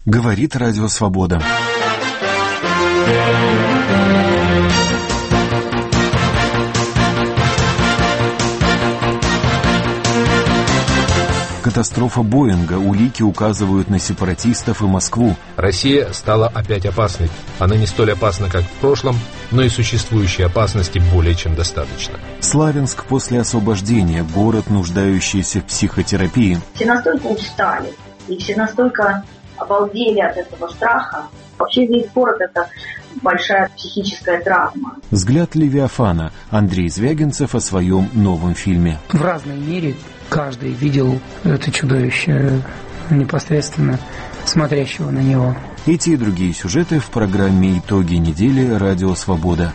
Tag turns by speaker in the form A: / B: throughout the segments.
A: Говорит Радио Свобода. Катастрофа Боинга. Улики указывают на сепаратистов и Москву.
B: Россия стала опять опасной. Она не столь опасна, как в прошлом, но и существующей опасности более чем достаточно.
A: Славянск после освобождения. Город, нуждающийся в психотерапии.
C: Все настолько устали, и все настолько обалдели от этого страха. Вообще весь город — это большая психическая травма.
A: Взгляд Левиафана. Андрей Звягинцев о своем новом фильме.
D: В разной мере каждый видел это чудовище непосредственно смотрящего на него.
A: Эти и другие сюжеты в программе «Итоги недели» Радио Свобода.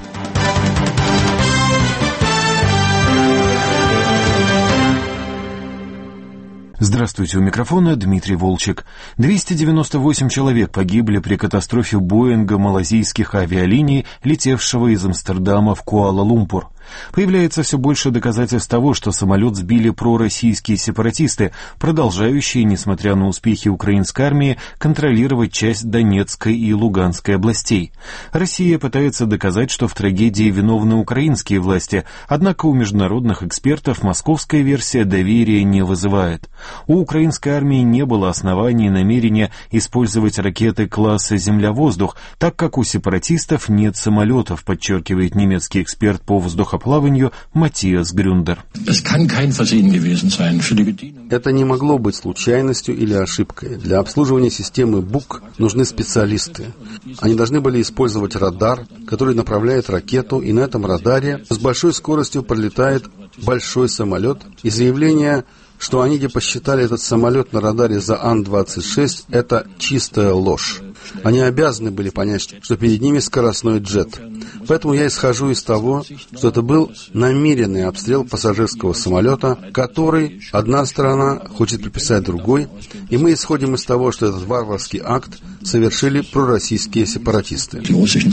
A: Здравствуйте, у микрофона Дмитрий Волчек. 298 человек погибли при катастрофе Боинга малазийских авиалиний, летевшего из Амстердама в Куала-Лумпур. Появляется все больше доказательств того, что самолет сбили пророссийские сепаратисты, продолжающие, несмотря на успехи украинской армии, контролировать часть Донецкой и Луганской областей. Россия пытается доказать, что в трагедии виновны украинские власти, однако у международных экспертов московская версия доверия не вызывает. У украинской армии не было оснований и намерения использовать ракеты класса «Земля-воздух», так как у сепаратистов нет самолетов, подчеркивает немецкий эксперт по воздухоплаванию Матиас Грюндер.
E: Это не могло быть случайностью или ошибкой. Для обслуживания системы БУК нужны специалисты. Они должны были использовать радар, который направляет ракету, и на этом радаре с большой скоростью пролетает большой самолет, и заявление, что они не посчитали этот самолет на радаре за Ан-26, это чистая ложь. Они обязаны были понять, что перед ними скоростной джет. Поэтому я исхожу из того, что это был намеренный обстрел пассажирского самолета, который одна сторона хочет приписать другой, и мы исходим из того, что этот варварский акт совершили пророссийские сепаратисты.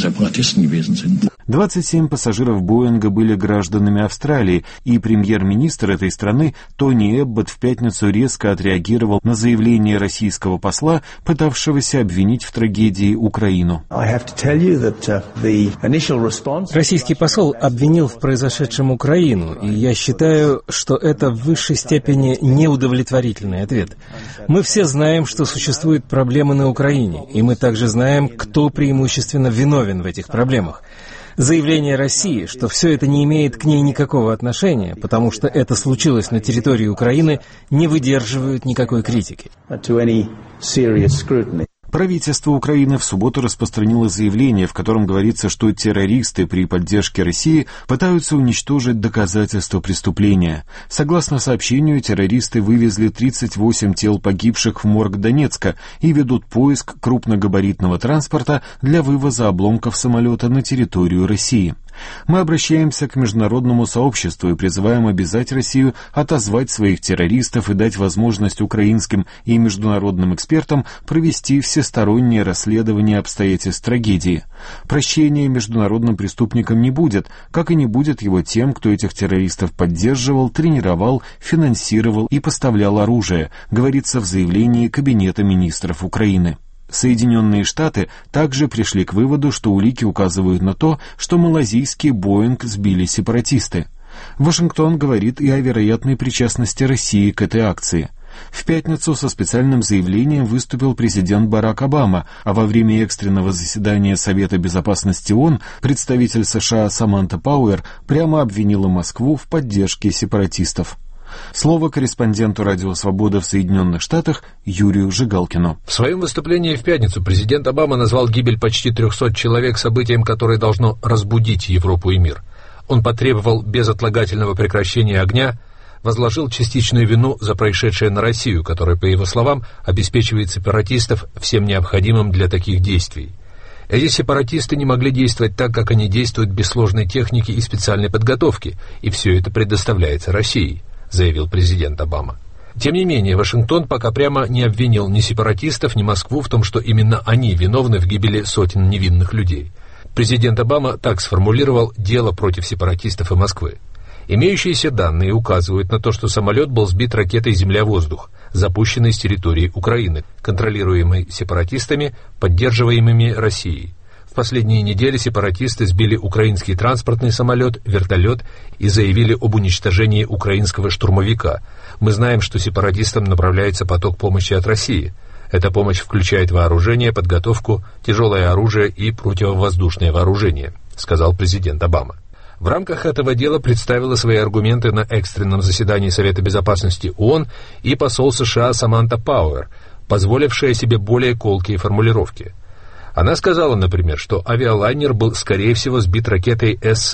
A: 27 пассажиров Боинга были гражданами Австралии, и премьер-министр этой страны Тони Эбботт в пятницу резко отреагировал на заявление российского посла, пытавшегося обвинить в трагедии Украину.
F: Российский посол обвинил в произошедшем Украину, и я считаю, что это в высшей степени неудовлетворительный ответ. Мы все знаем, что существуют проблемы на Украине, и мы также знаем, кто преимущественно виновен в этих проблемах. Заявление России, что все это не имеет к ней никакого отношения, потому что это случилось на территории Украины, не выдерживают никакой критики.
A: Правительство Украины в субботу распространило заявление, в котором говорится, что террористы при поддержке России пытаются уничтожить доказательства преступления. Согласно сообщению, террористы вывезли 38 тел погибших в морг Донецка и ведут поиск крупногабаритного транспорта для вывоза обломков самолета на территорию России. Мы обращаемся к международному сообществу и призываем обязать Россию отозвать своих террористов и дать возможность украинским и международным экспертам провести всестороннее расследование обстоятельств трагедии. Прощения международным преступникам не будет, как и не будет его тем, кто этих террористов поддерживал, тренировал, финансировал и поставлял оружие, говорится в заявлении Кабинета министров Украины. Соединенные Штаты также пришли к выводу, что улики указывают на то, что малазийский Боинг сбили сепаратисты. Вашингтон говорит и о вероятной причастности России к этой акции. В пятницу со специальным заявлением выступил президент Барак Обама, а во время экстренного заседания Совета безопасности ООН представитель США Саманта Пауэр прямо обвинила Москву в поддержке сепаратистов. Слово корреспонденту «Радио Свобода» в Соединенных Штатах Юрию Жигалкину.
B: В своем выступлении в пятницу президент Обама назвал гибель почти 300 человек событием, которое должно разбудить Европу и мир. Он потребовал безотлагательного прекращения огня, возложил частичную вину за происшедшее на Россию, которая, по его словам, обеспечивает сепаратистов всем необходимым для таких действий. Эти сепаратисты не могли действовать так, как они действуют без сложной техники и специальной подготовки, и все это предоставляется Россией, заявил президент Обама. Тем не менее, Вашингтон пока прямо не обвинил ни сепаратистов, ни Москву в том, что именно они виновны в гибели сотен невинных людей. Президент Обама так сформулировал дело против сепаратистов и Москвы. Имеющиеся данные указывают на то, что самолет был сбит ракетой «Земля-воздух», запущенный с территории Украины, контролируемой сепаратистами, поддерживаемыми Россией. В последние недели сепаратисты сбили украинский транспортный самолет, вертолет и заявили об уничтожении украинского штурмовика. Мы знаем, что сепаратистам направляется поток помощи от России. Эта помощь включает вооружение, подготовку, тяжелое оружие и противовоздушное вооружение, сказал президент Обама. В рамках этого дела представила свои аргументы на экстренном заседании Совета Безопасности ООН и посол США Саманта Пауэр, позволившая себе более колкие формулировки. Она сказала, например, что авиалайнер был, скорее всего, сбит ракетой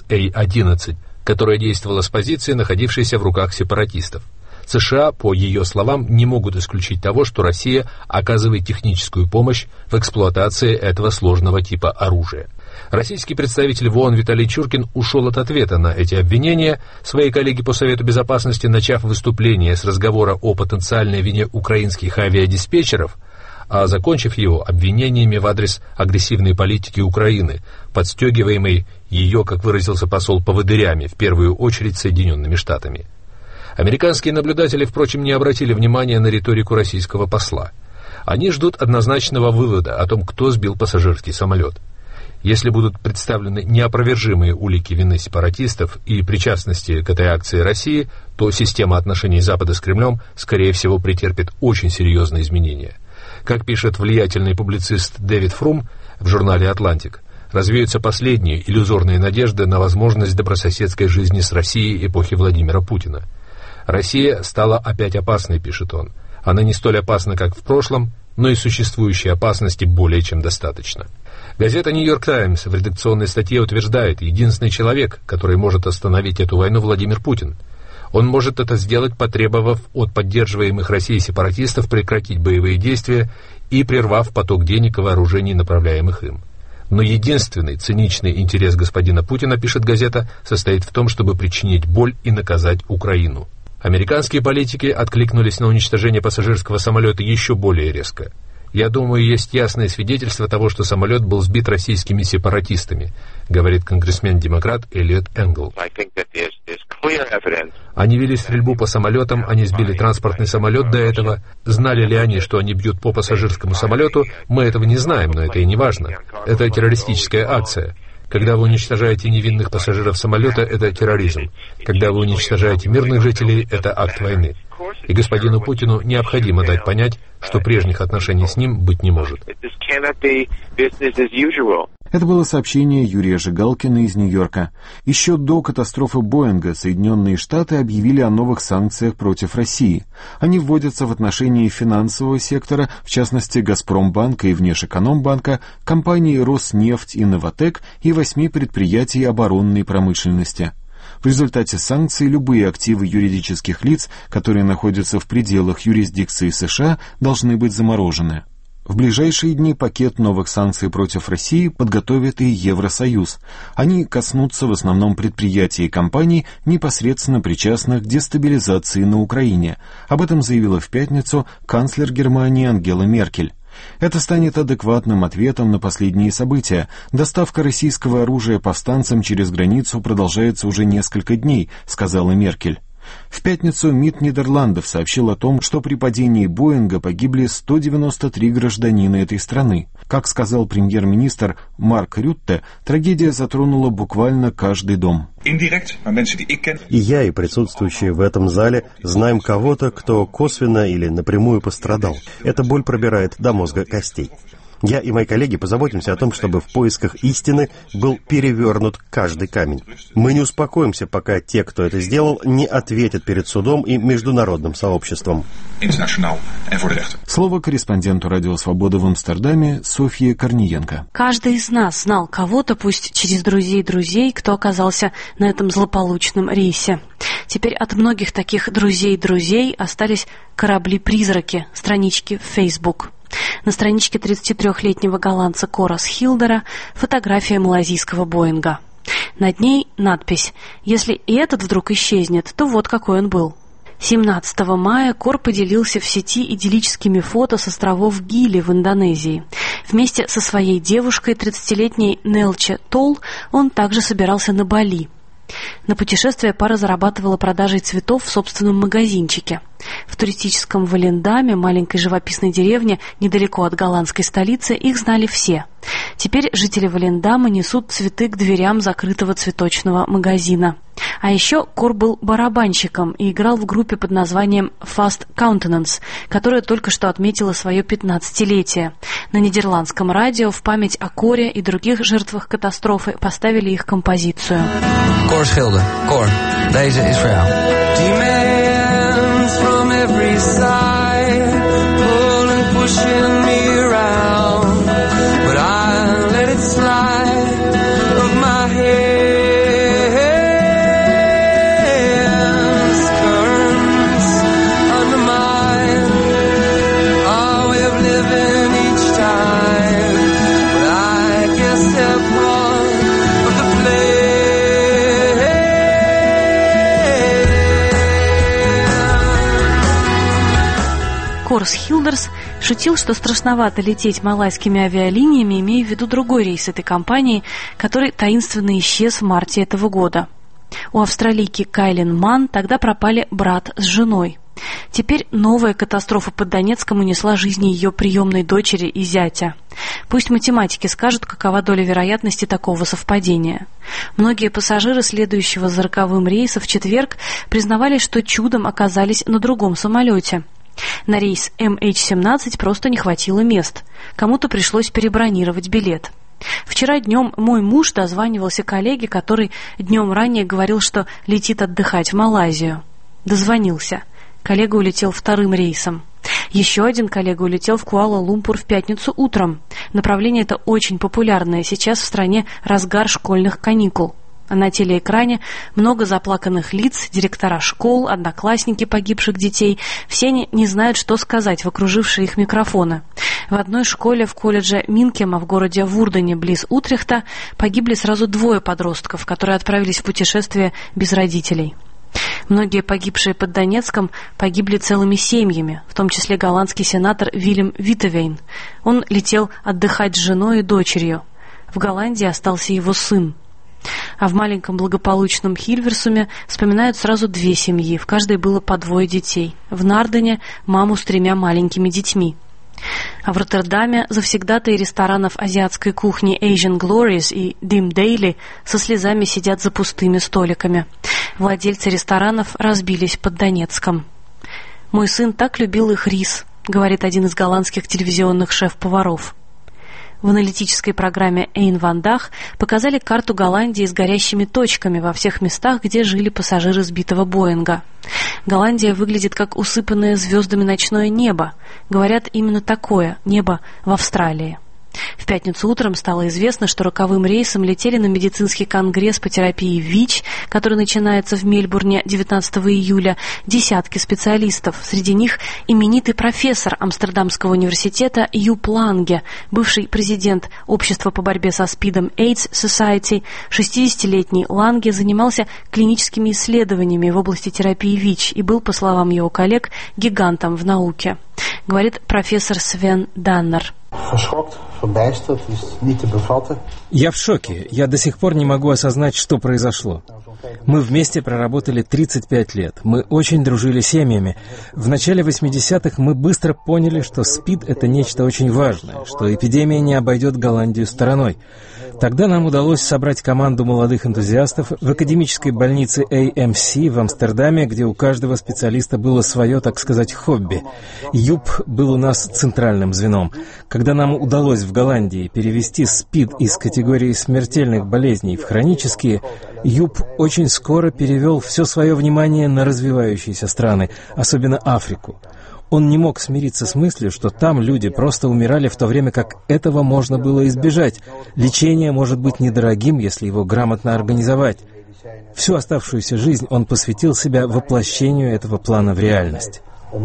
B: SA-11, которая действовала с позиции, находившейся в руках сепаратистов. США, по ее словам, не могут исключить того, что Россия оказывает техническую помощь в эксплуатации этого сложного типа оружия. Российский представитель в ООН Виталий Чуркин ушел от ответа на эти обвинения, своей коллеге по Совету Безопасности, начав выступление с разговора о потенциальной вине украинских авиадиспетчеров, а закончив его обвинениями в адрес агрессивной политики Украины, подстегиваемой ее, как выразился посол, поводырями, в первую очередь Соединенными Штатами. Американские наблюдатели, впрочем, не обратили внимания на риторику российского посла. Они ждут однозначного вывода о том, кто сбил пассажирский самолет. Если будут представлены неопровержимые улики вины сепаратистов и причастности к этой акции России, то система отношений Запада с Кремлем, скорее всего, претерпит очень серьезные изменения. Как пишет влиятельный публицист Дэвид Фрум в журнале «Атлантик», развеются последние иллюзорные надежды на возможность добрососедской жизни с Россией эпохи Владимира Путина. «Россия стала опять опасной», — пишет он. «Она не столь опасна, как в прошлом, но и существующей опасности более чем достаточно». Газета «Нью-Йорк Таймс» в редакционной статье утверждает, единственный человек, который может остановить эту войну, Владимир Путин. Он может это сделать, потребовав от поддерживаемых Россией сепаратистов прекратить боевые действия и прервав поток денег и вооружений, направляемых им. Но единственный циничный интерес господина Путина, пишет газета, состоит в том, чтобы причинить боль и наказать Украину. Американские политики откликнулись на уничтожение пассажирского самолета еще более резко. «Я думаю, есть ясное свидетельство того, что самолет был сбит российскими сепаратистами», говорит конгрессмен-демократ Элиот Энгл. «Они вели стрельбу по самолетам, они сбили транспортный самолет до этого. Знали ли они, что они бьют по пассажирскому самолету? Мы этого не знаем, но это и не важно. Это террористическая акция. Когда вы уничтожаете невинных пассажиров самолета, это терроризм. Когда вы уничтожаете мирных жителей, это акт войны. И господину Путину необходимо дать понять, что прежних отношений с ним быть не может».
A: Это было сообщение Юрия Жигалкина из Нью-Йорка. Еще до катастрофы Боинга Соединенные Штаты объявили о новых санкциях против России. Они вводятся в отношении финансового сектора, в частности Газпромбанка и Внешэкономбанка, компаний Роснефть и Новатэк и 8 предприятий оборонной промышленности. В результате санкций любые активы юридических лиц, которые находятся в пределах юрисдикции США, должны быть заморожены. В ближайшие дни пакет новых санкций против России подготовит и Евросоюз. Они коснутся в основном предприятий и компаний, непосредственно причастных к дестабилизации на Украине. Об этом заявила в пятницу канцлер Германии Ангела Меркель. Это станет адекватным ответом на последние события. Доставка российского оружия повстанцам через границу продолжается уже несколько дней, сказала Меркель. В пятницу МИД Нидерландов сообщил о том, что при падении Боинга погибли 193 гражданина этой страны. Как сказал премьер-министр Марк Рютте, трагедия затронула буквально каждый дом.
G: И я, и присутствующие в этом зале знаем кого-то, кто косвенно или напрямую пострадал. Эта боль пробирает до мозга костей. Я и мои коллеги позаботимся о том, чтобы в поисках истины был перевернут каждый камень. Мы не успокоимся, пока те, кто это сделал, не ответят перед судом и международным сообществом.
A: Слово корреспонденту «Радио Свобода» в Амстердаме Софье Корниенко.
H: Каждый из нас знал кого-то, пусть через друзей, кто оказался на этом злополучном рейсе. Теперь от многих таких друзей остались корабли-призраки, странички в Facebook. На страничке 33-летнего голландца Корас Хилдера фотография малайзийского Боинга. Над ней надпись: «Если и этот вдруг исчезнет, то вот какой он был». 17 мая Кор поделился в сети идиллическими фото с островов Гили в Индонезии. Вместе со своей девушкой, 30-летней Нелче Тол, он также собирался на Бали. На путешествие пара зарабатывала продажей цветов в собственном магазинчике. В туристическом Волендаме, маленькой живописной деревне недалеко от голландской столицы, их знали все. Теперь жители Волендама несут цветы к дверям закрытого цветочного магазина. А еще Кор был барабанщиком и играл в группе под названием Fast Countenance, которая только что отметила свое 15-летие. На нидерландском радио в память о Коре и других жертвах катастрофы поставили их композицию.
I: Cor Schilder, Cor, deze is voor jou. Demands from every side, pulling, pushing me around, but I let it slide of my hands. Currents undermine our way of living each time, but I guess they're part of the play.
H: Корс Хилдерс шутил, что страшновато лететь малайскими авиалиниями, имея в виду другой рейс этой компании, который таинственно исчез в марте этого года. У австралийки Кайлин Манн тогда пропали брат с женой. Теперь новая катастрофа под Донецком унесла жизни ее приемной дочери и зятя. Пусть математики скажут, какова доля вероятности такого совпадения. Многие пассажиры, следующего за роковым рейса в четверг, признавались, что чудом оказались на другом самолете. На рейс MH17 просто не хватило мест. Кому-то пришлось перебронировать билет. Вчера днем мой муж дозванивался коллеге, который днем ранее говорил, что летит отдыхать в Малайзию. Дозвонился. Коллега улетел вторым рейсом. Еще один коллега улетел в Куала-Лумпур в пятницу утром. Направление это очень популярное. Сейчас в стране разгар школьных каникул. А на телеэкране много заплаканных лиц, директора школ, одноклассники погибших детей. Все они не знают, что сказать в окружившие их микрофоны. В одной школе в колледже Минкема в городе Вурдене близ Утрехта погибли сразу 2 подростков, которые отправились в путешествие без родителей. Многие погибшие под Донецком погибли целыми семьями, в том числе голландский сенатор Вильям Витевейн. Он летел отдыхать с женой и дочерью. В Голландии остался его сын. А в маленьком благополучном Хильверсуме вспоминают сразу 2 семьи, в каждой было по 2 детей. В Нардене маму с 3 маленькими детьми. А в Роттердаме завсегдатаи ресторанов азиатской кухни Asian Glories и Dim Daily со слезами сидят за пустыми столиками. Владельцы ресторанов разбились под Донецком. «Мой сын так любил их рис», — говорит один из голландских телевизионных шеф-поваров. В аналитической программе Эйн Ван Дах показали карту Голландии с горящими точками во всех местах, где жили пассажиры сбитого Боинга. Голландия выглядит как усыпанное звездами ночное небо. Говорят, именно такое небо в Австралии. В пятницу утром стало известно, что роковым рейсом летели на медицинский конгресс по терапии ВИЧ, который начинается в Мельбурне 19 июля, десятки специалистов. Среди них именитый профессор Амстердамского университета Юп Ланге, бывший президент Общества по борьбе со СПИДом AIDS Society. 60-летний Ланге занимался клиническими исследованиями в области терапии ВИЧ и был, по словам его коллег, гигантом в науке. Говорит профессор Свен Даннер.
F: Я в шоке. Я до сих пор не могу осознать, что произошло. Мы вместе проработали 35 лет. Мы очень дружили семьями. В начале 80-х мы быстро поняли, что СПИД — это нечто очень важное, что эпидемия не обойдет Голландию стороной. Тогда нам удалось собрать команду молодых энтузиастов в академической больнице AMC в Амстердаме, где у каждого специалиста было свое, так сказать, хобби. ЮП был у нас центральным звеном. Когда нам удалось в Голландии перевести СПИД из категории смертельных болезней в хронические, ЮП очень скоро перевел все свое внимание на развивающиеся страны, особенно Африку. Он не мог смириться с мыслью, что там люди просто умирали, в то время как этого можно было избежать. Лечение может быть недорогим, если его грамотно организовать. Всю оставшуюся жизнь он посвятил себя воплощению этого плана в реальность.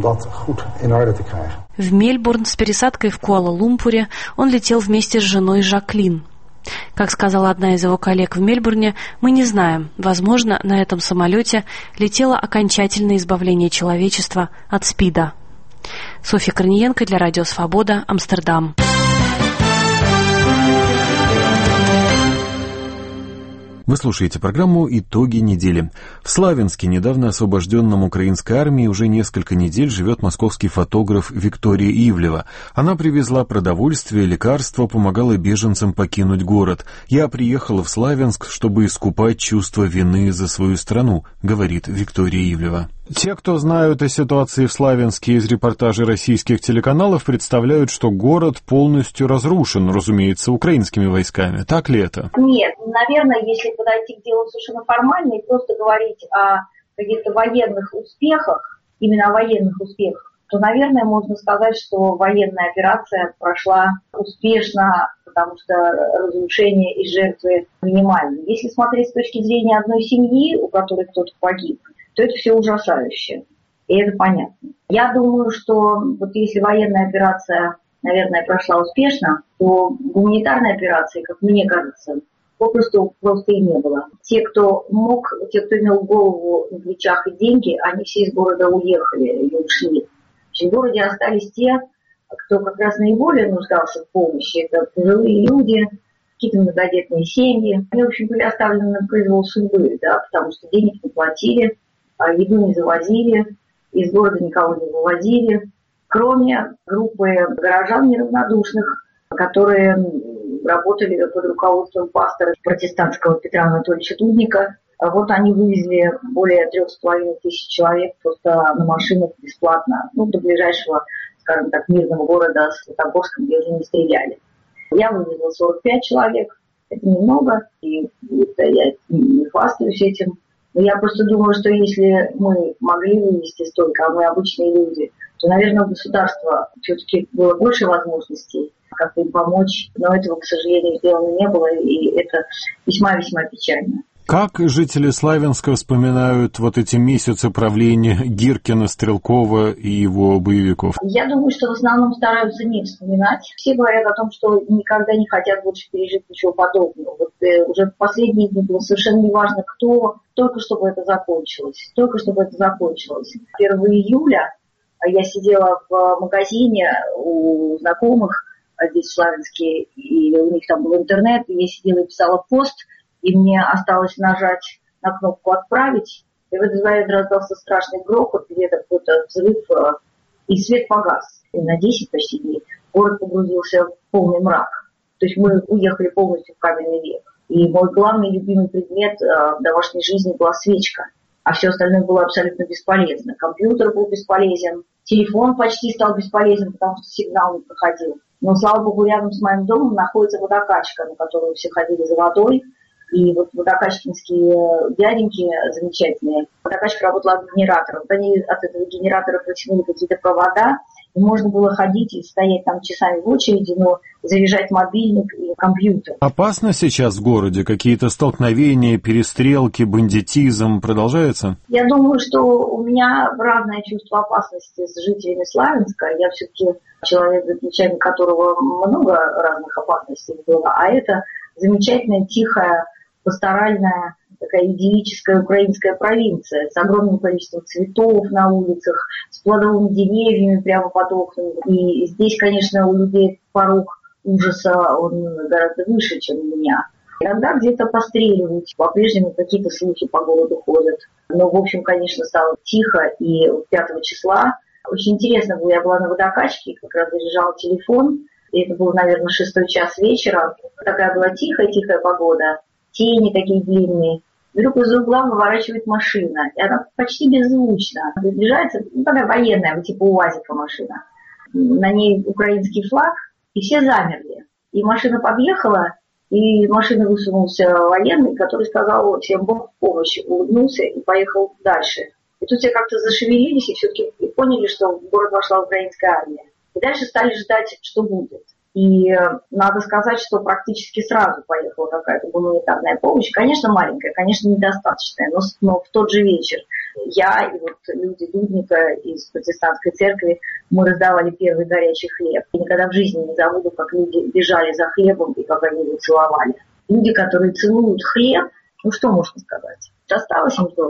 H: В Мельбурн с пересадкой в Куала-Лумпуре он летел вместе с женой Жаклин. Как сказала одна из его коллег в Мельбурне, мы не знаем, возможно, на этом самолете летело окончательное избавление человечества от СПИДа. Софья Корниенко для Радио Свобода, Амстердам.
A: Вы слушаете программу «Итоги недели». В Славянске, недавно освобожденном украинской армией, уже несколько недель живет московский фотограф Виктория Ивлева. Она привезла продовольствие, лекарства, помогала беженцам покинуть город. «Я приехала в Славянск, чтобы искупать чувство вины за свою страну», говорит Виктория Ивлева. Те, кто знают о ситуации в Славянске из репортажей российских телеканалов, представляют, что город полностью разрушен, разумеется, украинскими войсками. Так ли это?
C: Нет, наверное, если подойти к делу совершенно формально и просто говорить о каких-то военных успехах, именно о военных успехах, то, наверное, можно сказать, что военная операция прошла успешно, потому что разрушения и жертвы минимальны. Если смотреть с точки зрения одной семьи, у которой кто-то погиб, то это все ужасающе. И это понятно. Я думаю, что вот если военная операция, наверное, прошла успешно, то гуманитарной операции, как мне кажется, попросту и не было. Те, кто мог, те, кто имел голову на плечах и деньги, они все из города уехали и ушли. В городе остались те, кто как раз наиболее нуждался в помощи. Это пожилые люди, какие-то многодетные семьи. Они, в общем, были оставлены на произвол судьбы, да, потому что денег не платили, еду не завозили, из города никого не вывозили, кроме группы горожан неравнодушных, которые работали под руководством пастора протестантского Петра Анатольевича Дудника. Вот они вывезли более 3500 человек просто на машинах бесплатно, до ближайшего, скажем так, мирного города Светогорска, где уже не стреляли. Я вывезла 45 человек, это немного, и это я не хвастаюсь этим. Но я просто думаю, что если мы могли вывести столько, а мы обычные люди, то, наверное, у государства все-таки было больше возможностей как-то им помочь. Но этого, к сожалению, сделано не было, и это весьма-весьма печально.
A: Как жители Славянска вспоминают вот эти месяцы правления Гиркина, Стрелкова и его боевиков?
C: Я думаю, что в основном стараются не вспоминать. Все говорят о том, что никогда не хотят больше пережить ничего подобного. Вот уже в последние дни было совершенно неважно, кто, только чтобы это закончилось. 1 июля я сидела в магазине у знакомых здесь в Славянске, и у них там был интернет, и я сидела и писала пост, и мне осталось нажать на кнопку «Отправить», и в этот момент раздался страшный грохот, где-то какой-то взрыв, и свет погас. И на 10 почти дней город погрузился в полный мрак. То есть мы уехали полностью в каменный век. И мой главный любимый предмет в домашней жизни была свечка, а все остальное было абсолютно бесполезно. Компьютер был бесполезен, телефон почти стал бесполезен, потому что сигнал не проходил. Но, слава богу, рядом с моим домом находится водокачка, на которую все ходили за водой. И вот водокачкинские дяденьки замечательные, водокачка работала от генератора. Вот они от этого генератора протянули какие-то провода, и можно было ходить и стоять там часами в очереди, но заряжать мобильник и компьютер.
A: Опасно сейчас в городе? Какие-то столкновения, перестрелки, бандитизм продолжаются?
C: Я думаю, что у меня разное чувство опасности с жителями Славянска. Я все-таки человек, за плечами которого много разных опасностей было, а это замечательная, тихая, пасторальная, такая идиллическая украинская провинция с огромным количеством цветов на улицах, с плодовыми деревьями прямо под окнами. И здесь, конечно, у людей порог ужаса, он гораздо выше, чем у меня. Иногда где-то постреливают, по-прежнему какие-то слухи по городу ходят. Но, в общем, конечно, стало тихо, и 5 числа очень интересно было, я была на водокачке, как раз заряжала телефон, и это был, наверное, 6 час вечера. Такая была тихая погода, тени такие длинные. Вдруг из угла выворачивает машина, и она почти беззвучно приближается, такая военная, типа УАЗика машина. На ней украинский флаг, и все замерли. И машина подъехала, и из машины высунулся военный, который сказал всем Бог в помощь, улыбнулся и поехал дальше. И тут все как-то зашевелились и все-таки поняли, что в город вошла украинская армия. И дальше стали ждать, что будет. И надо сказать, что практически сразу поехала какая-то гуманитарная помощь. Конечно, маленькая, конечно, недостаточная, но в тот же вечер я и вот люди Дудника из протестантской церкви, мы раздавали первый горячий хлеб. И никогда в жизни не забуду, как люди бежали за хлебом и как они его целовали. Люди, которые целуют хлеб, что можно сказать? Досталось им здорово.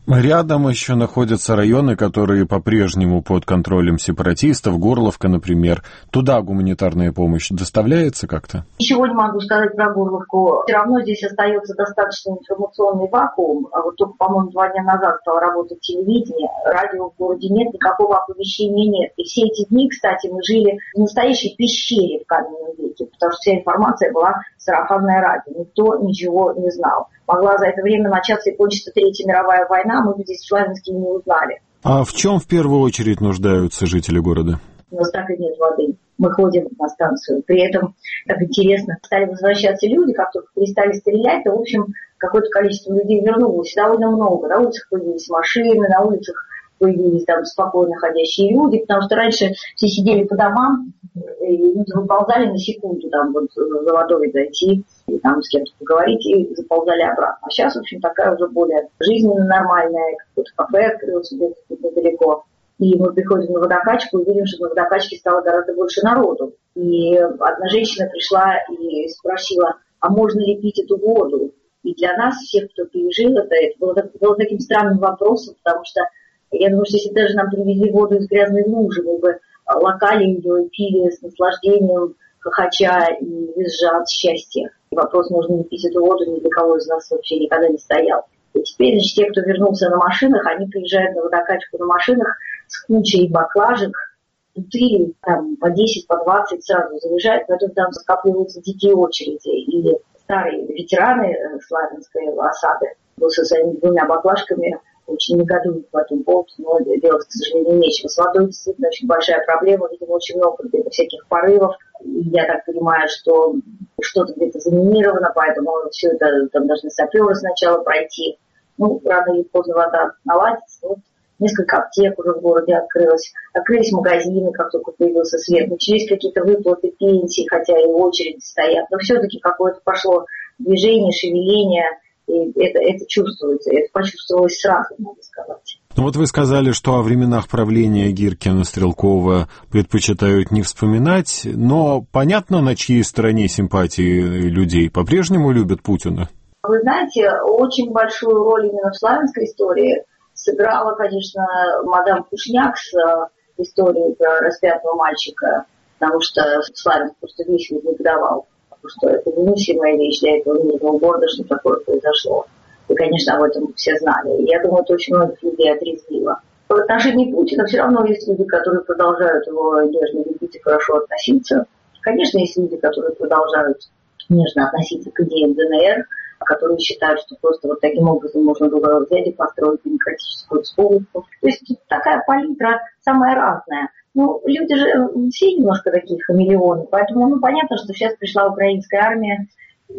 A: Рядом еще находятся районы, которые по-прежнему под контролем сепаратистов, Горловка, например. Туда гуманитарная помощь доставляется как-то?
C: Ничего не могу сказать про Горловку. Все равно здесь остается достаточно информационный вакуум. А вот только, по-моему, 2 дня назад стало работать телевидение, радио в городе нет, никакого оповещения нет. И все эти дни, кстати, мы жили в настоящей пещере в каменном веке, потому что вся информация была сарафанное радио. Никто ничего не знал. Могла за это время начаться и кончиться Третья мировая война, мы бы здесь в Славянске не узнали.
A: А в чем в первую очередь нуждаются жители города?
C: У нас так и нет воды. Мы ходим на станцию. При этом, так интересно, стали возвращаться люди, как только перестали стрелять, то, в общем, какое-то количество людей вернулось. Довольно много. На улицах появились машины, на улицах появились там спокойно ходящие люди, потому что раньше все сидели по домам, и люди выползали на секунду, там вот за водой зайти, и там с кем-то поговорить, и заползали обратно. А сейчас, в общем, такая уже более жизненно нормальная, какое-то кафе открылось где-то недалеко. И мы приходим на водокачку и видим, что на водокачке стало гораздо больше народу. И одна женщина пришла и спросила, а можно ли пить эту воду? И для нас, всех, кто пережил это было таким странным вопросом, потому что я думаю, что если даже нам привезли воду из грязной лужи, мы бы локали ее и пили с наслаждением, хохоча и визжа от счастья. И вопрос, можно ли пить эту воду, ни для кого из нас вообще никогда не стоял. И теперь, значит, те, кто вернулся на машинах, они приезжают на водокачку на машинах с кучей баклажек, внутри там по 10, по 20 сразу заезжают, потом там скапливаются дикие очереди. И старые ветераны Славянской осады со своими 2 баклажками очень негодуют по этому поводу, но делать, к сожалению, нечего. С водой действительно очень большая проблема, видимо, очень много где-то всяких порывов. И я так понимаю, что что-то где-то заминировано, поэтому все это там должны саперы сначала пройти. Ну, рано или поздно вода наладится. Вот несколько аптек уже в городе открылось. Открылись магазины, как только появился свет. Начались какие-то выплаты пенсий, хотя и в очереди стоят. Но все-таки какое-то пошло движение, шевеление. И это чувствуется, это почувствовалось сразу, надо сказать.
A: Ну вот вы сказали, что о временах правления Гиркина, Стрелкова предпочитают не вспоминать, но понятно, на чьей стороне симпатии людей по-прежнему любят Путина?
C: Вы знаете, очень большую роль именно в славянской истории сыграла, конечно, мадам Кушняк с историей про распятого мальчика, потому что Славянск просто весь негодовал. Что это немыслимая вещь для этого мирного города, что такое произошло. И, конечно, об этом все знали. И я думаю, это очень многих людей отрезвило. В отношении Путина все равно есть люди, которые продолжают его нежно любить и хорошо относиться. Конечно, есть люди, которые продолжают нежно относиться к идеям ДНР, которые считают, что просто вот таким образом можно было взять и построить демократическую республику. То есть такая палитра самая разная. Ну, люди же все немножко такие хамелеоны, поэтому, понятно, что сейчас пришла украинская армия,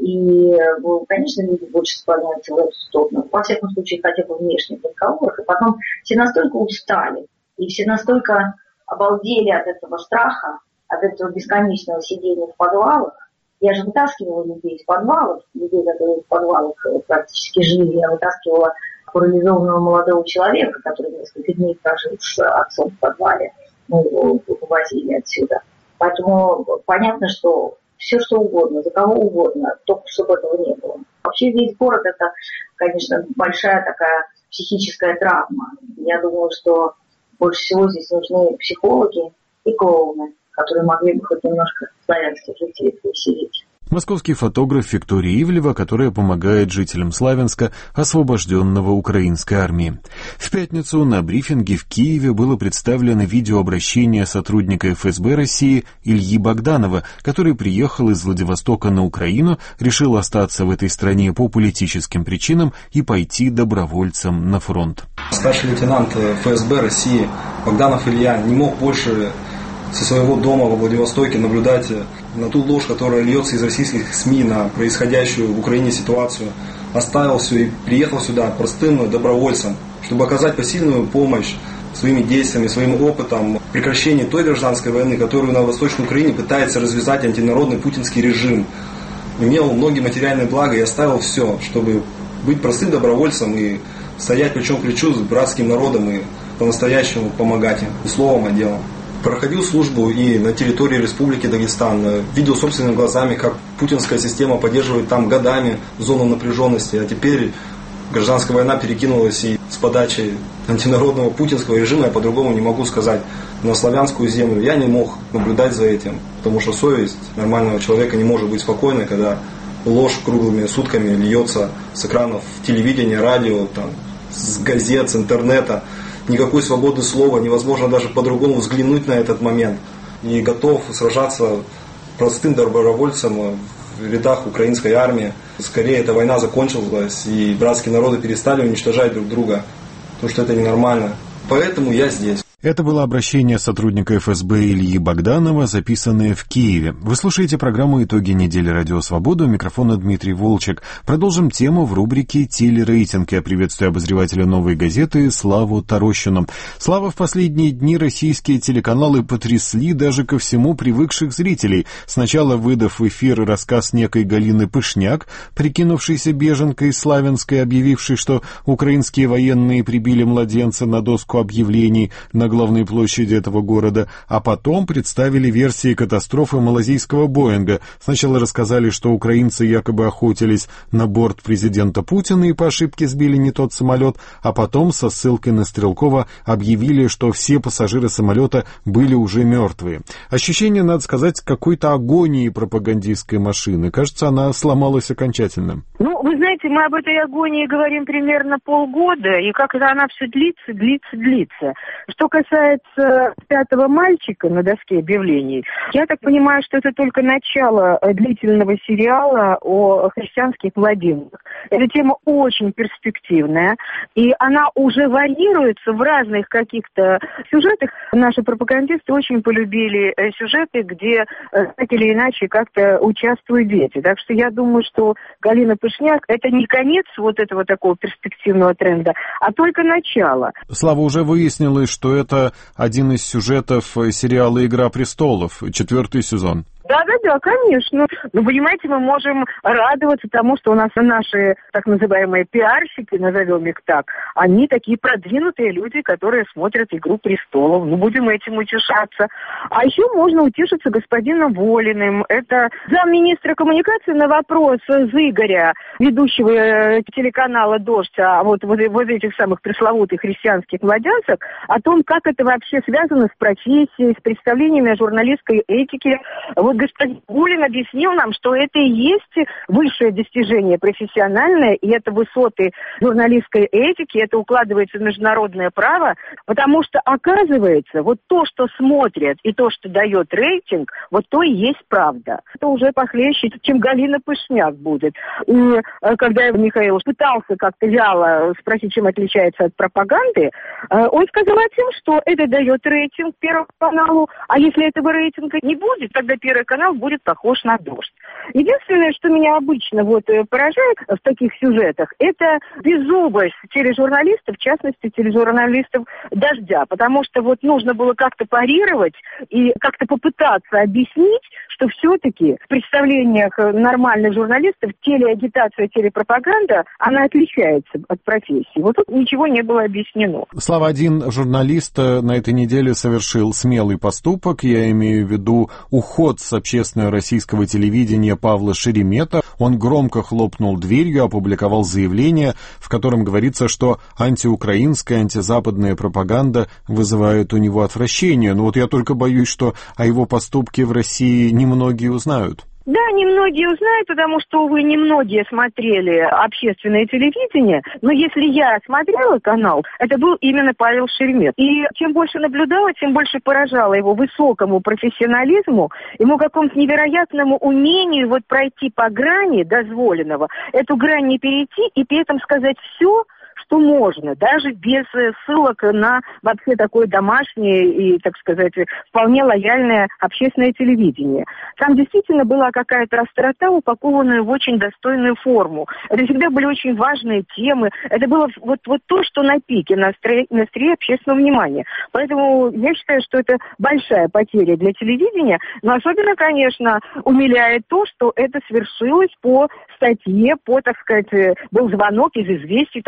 C: и, конечно, люди больше склоняются в эту сторону, во всяком случае, хотя бы внешне в разговорах, и потом все настолько устали, и все настолько обалдели от этого страха, от этого бесконечного сидения в подвалах. Я же вытаскивала людей из подвалов, людей, которые в подвалах практически жили, я вытаскивала парализованного молодого человека, который несколько дней прожил с отцом в подвале. Мы его вывозили отсюда. Поэтому понятно, что все что угодно, за кого угодно, только чтобы этого не было. Вообще весь город это, конечно, большая такая психическая травма. Я думаю, что больше всего здесь нужны психологи и клоуны, которые могли бы хоть немножко славянских жителей повеселить.
A: Московский фотограф Виктория Ивлева, которая помогает жителям Славянска, освобожденного украинской армией. В пятницу на брифинге в Киеве было представлено видеообращение сотрудника ФСБ России Ильи Богданова, который приехал из Владивостока на Украину, решил остаться в этой стране по политическим причинам и пойти добровольцем на фронт.
J: Старший лейтенант ФСБ России Богданов Илья не мог больше со своего дома во Владивостоке наблюдать на ту ложь, которая льется из российских СМИ на происходящую в Украине ситуацию. Оставил все и приехал сюда простым добровольцем, чтобы оказать посильную помощь своими действиями, своим опытом в прекращении той гражданской войны, которую на Восточной Украине пытается развязать антинародный путинский режим. Имел многие материальные блага и оставил все, чтобы быть простым добровольцем и стоять плечом к плечу с братским народом и по-настоящему помогать им, и словом, и делом. Проходил службу и на территории Республики Дагестан, видел собственными глазами, как путинская система поддерживает там годами зону напряженности, а теперь гражданская война перекинулась и с подачи антинародного путинского режима, я по-другому не могу сказать, на славянскую землю. Я не мог наблюдать за этим, потому что совесть нормального человека не может быть спокойной, когда ложь круглыми сутками льется с экранов телевидения, радио, там, с газет, с интернета. Никакой свободы слова, невозможно даже по-другому взглянуть на этот момент. И готов сражаться простым добровольцем в рядах украинской армии. Скорее эта война закончилась, и братские народы перестали уничтожать друг друга, потому что это ненормально. Поэтому я здесь.
A: Это было обращение сотрудника ФСБ Ильи Богданова, записанное в Киеве. Вы слушаете программу «Итоги недели. Радио Свобода». У микрофона Дмитрий Волчек. Продолжим тему в рубрике «Телерейтинг». Я приветствую обозревателя «Новой газеты» Славу Тарощину. Слава, в последние дни российские телеканалы потрясли даже ко всему привыкших зрителей. Сначала выдав в эфир рассказ некой Галины Пышняк, прикинувшейся беженкой Славянской, объявившей, что украинские военные прибили младенца на доску объявлений на главной площади этого города, а потом представили версии катастрофы малазийского Боинга. Сначала рассказали, что украинцы якобы охотились на борт президента Путина и по ошибке сбили не тот самолет, а потом со ссылкой на Стрелкова объявили, что все пассажиры самолета были уже мертвые. Ощущение, надо сказать, какой-то агонии пропагандистской машины. Кажется, она сломалась окончательно.
K: Ну, вы знаете, мы об этой агонии говорим примерно полгода, и как-то она все длится. Что касается пятого мальчика на доске объявлений, я так понимаю, что это только начало длительного сериала о христианских младенцах. Эта тема очень перспективная, и она уже варьируется в разных каких-то сюжетах. Наши пропагандисты очень полюбили сюжеты, где так или иначе как-то участвуют дети. Так что я думаю, что Галина Пышняк — это не конец вот этого такого перспективного тренда, а только начало.
A: Слава, уже выяснилось, что это один из сюжетов сериала «Игра престолов», 4-й сезон.
K: Да, конечно. Но, понимаете, мы можем радоваться тому, что у нас наши так называемые пиарщики, назовем их так, они такие продвинутые люди, которые смотрят «Игру престолов». Ну, будем этим утешаться. А еще можно утешиться господином Волиным. Это замминистра коммуникации на вопрос Зыгоря, ведущего телеканала «Дождь», а вот этих самых пресловутых христианских младенцев, о том, как это вообще связано с профессией, с представлениями о журналистской этике. Вот господин Волин объяснил нам, что это и есть высшее достижение профессиональное, и это высоты журналистской этики, это укладывается в международное право, потому что, оказывается, вот то, что смотрят, и то, что дает рейтинг, вот то и есть правда. Это уже похлеще, чем Галина Пышняк будет. И когда Михаил пытался как-то вяло спросить, чем отличается от пропаганды, он сказал о том, что это дает рейтинг Первому каналу, а если этого рейтинга не будет, тогда Первый канал будет похож на «Дождь». Единственное, что меня обычно поражает в таких сюжетах, это беззубость тележурналистов, в частности, тележурналистов «Дождя», потому что нужно было как-то парировать и как-то попытаться объяснить, что все-таки в представлениях нормальных журналистов телеагитация, телепропаганда, она отличается от профессии. Вот тут ничего не было объяснено.
A: Слава, один журналист на этой неделе совершил смелый поступок, я имею в виду уход с общественного российского телевидения Павла Шеремета. Он громко хлопнул дверью, опубликовал заявление, в котором говорится, что антиукраинская, антизападная пропаганда вызывает у него отвращение. Но я только боюсь, что о его поступке в России немногие узнают.
K: Да, немногие узнают, потому что, увы, немногие смотрели общественное телевидение, но если я смотрела канал, это был именно Павел Шеремет. И чем больше наблюдала, тем больше поражала его высокому профессионализму, ему какому-то невероятному умению пройти по грани дозволенного, эту грань не перейти и при этом сказать все, что можно, даже без ссылок на вообще такое домашнее и, так сказать, вполне лояльное общественное телевидение. Там действительно была какая-то острота, упакованная в очень достойную форму. Это всегда были очень важные темы. Это было вот то, что на пике, на острие общественного внимания. Поэтому я считаю, что это большая потеря для телевидения, но особенно, конечно, умиляет то, что это свершилось по статье, так сказать, был звонок из «Известий», там была опубликована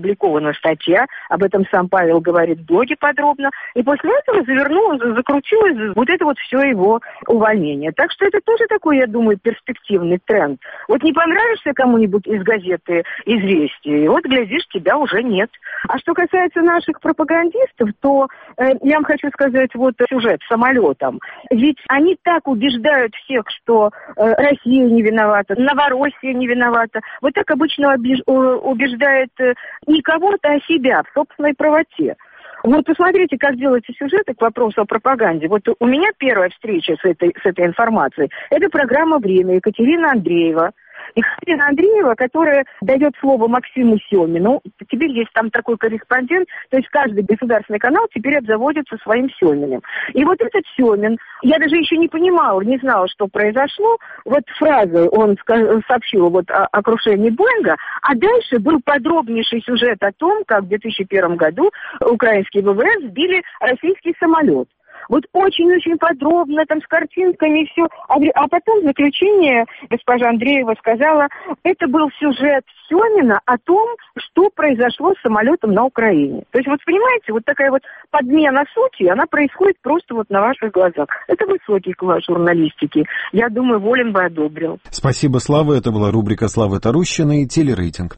K: опубликована статья, об этом сам Павел говорит в блоге подробно, и после этого закрутилось вот это вот все его увольнение. Так что это тоже такой, я думаю, перспективный тренд. Вот не понравишься кому-нибудь из газеты «Известия», и вот, глядишь, тебя уже нет. А что касается наших пропагандистов, то я вам хочу сказать вот сюжет с самолетом. Ведь они так убеждают всех, что Россия не виновата, Новороссия не виновата. Вот так обычно убеждает не кого-то, а себя в собственной правоте. Вот посмотрите, как делаются сюжеты к вопросу о пропаганде. Вот у меня первая встреча с этой информацией. Это программа «Время», Екатерина Андреева. Екатерина Андреева, которая дает слово Максиму Семину. Теперь есть там такой корреспондент, то есть каждый государственный канал теперь обзаводится своим Семиным. И вот этот Семин, я даже еще не понимала, не знала, что произошло. Вот фразу он сообщил вот о крушении Боинга, а дальше был подробнейший сюжет о том, как в 2001 году украинские ВВС сбили российский самолет. Вот очень-очень подробно, там с картинками и все. А потом в заключение госпожа Андреева сказала, это был сюжет Семина о том, что произошло с самолетом на Украине. То есть, вот понимаете, вот такая вот подмена сути, она происходит просто вот на ваших глазах. Это высокий класс журналистики. Я думаю, Волин бы одобрил.
A: Спасибо, Слава. Это была рубрика Славы Тарущиной «Телерейтинг».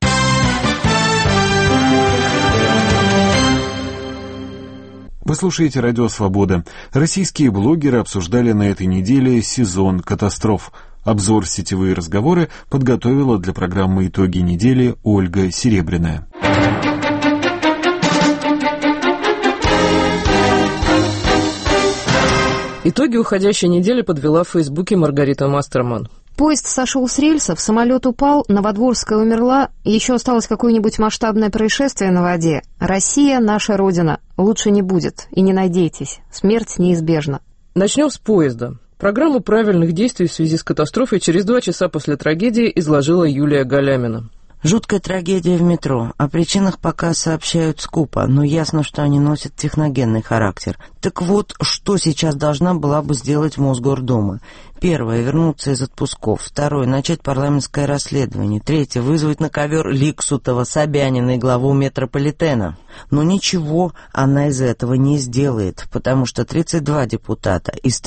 A: Вы слушаете «Радио Свобода». Российские блогеры обсуждали на этой неделе сезон катастроф. Обзор «Сетевые разговоры» подготовила для программы «Итоги недели» Ольга Серебряная.
L: Итоги уходящей недели подвела в Фейсбуке Маргарита Мастерман.
M: Поезд сошел с рельсов, самолет упал, Новодворская умерла, еще осталось какое-нибудь масштабное происшествие на воде. Россия — наша родина. Лучше не будет. И не надейтесь. Смерть неизбежна.
L: Начнем с поезда. Программу правильных действий в связи с катастрофой через 2 часа после трагедии изложила Юлия Галямина.
N: Жуткая трагедия в метро. О причинах пока сообщают скупо, но ясно, что они носят техногенный характер. Так вот, что сейчас должна была бы сделать Мосгордума? Первое — вернуться из отпусков. Второе — начать парламентское расследование. Третье — вызвать на ковер Ликсутова, Собянина и главу метрополитена. Но ничего она из этого не сделает, потому что 32 депутата из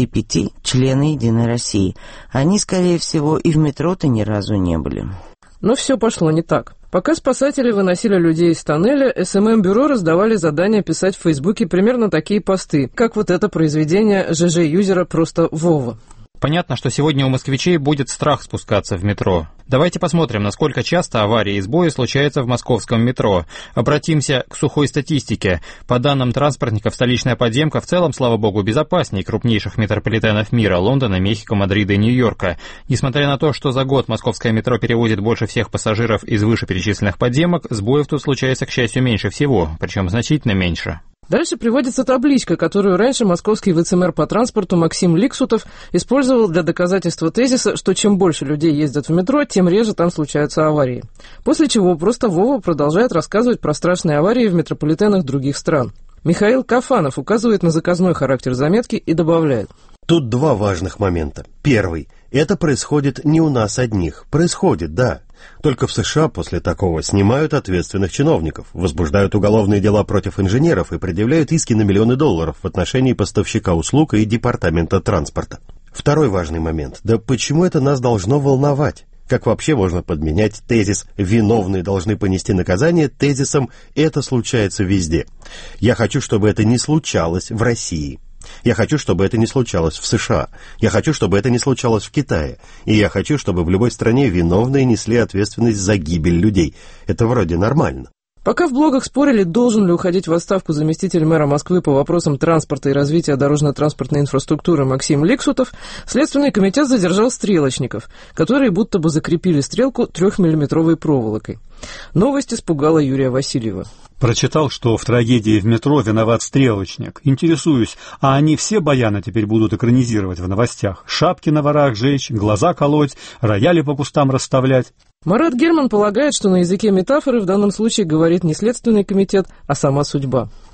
N: 35 — члены «Единой России». Они, скорее всего, и в метро-то ни разу не были.
L: Но все пошло не так. Пока спасатели выносили людей из тоннеля, СММ-бюро раздавали задание писать в Фейсбуке примерно такие посты, как вот это произведение ЖЖ-юзера «Просто Вова».
O: Понятно, что сегодня у москвичей будет страх спускаться в метро. Давайте посмотрим, насколько часто аварии и сбои случаются в московском метро. Обратимся к сухой статистике. По данным транспортников, столичная подземка в целом, слава богу, безопаснее крупнейших метрополитенов мира — Лондона, Мехико, Мадрида и Нью-Йорка. Несмотря на то, что за год московское метро перевозит больше всех пассажиров из вышеперечисленных подземок, сбоев тут случается, к счастью, меньше всего, причем значительно меньше.
L: Дальше приводится табличка, которую раньше московский вице-мэр по транспорту Максим Ликсутов использовал для доказательства тезиса, что чем больше людей ездят в метро, тем реже там случаются аварии. После чего «Просто Вова» продолжает рассказывать про страшные аварии в метрополитенах других стран. Михаил Кафанов указывает на заказной характер заметки и добавляет.
G: Тут 2 важных момента. Первый. Это происходит не у нас одних. Происходит, да. Только в США после такого снимают ответственных чиновников, возбуждают уголовные дела против инженеров и предъявляют иски на миллионы долларов в отношении поставщика услуг и департамента транспорта. Второй важный момент. Да почему это нас должно волновать? Как вообще можно подменять тезис «виновные должны понести наказание» тезисом «это случается везде»? Я хочу, чтобы это не случалось в России. Я хочу, чтобы это не случалось в США. Я хочу, чтобы это не случалось в Китае. И я хочу, чтобы в любой стране виновные несли ответственность за гибель людей. Это вроде нормально.
L: Пока в блогах спорили, должен ли уходить в отставку заместитель мэра Москвы по вопросам транспорта и развития дорожно-транспортной инфраструктуры Максим Ликсутов, Следственный комитет задержал стрелочников, которые будто бы закрепили стрелку 3-миллиметровой проволокой. Новость испугала Юрия Васильева.
P: Прочитал, что в трагедии в метро виноват стрелочник. Интересуюсь, а они все баяны теперь будут экранизировать в новостях? Шапки на ворах жечь, глаза колоть, рояли по кустам расставлять?
L: Марат Герман полагает, что на языке метафоры в данном случае говорит не Следственный комитет, а сама судьба.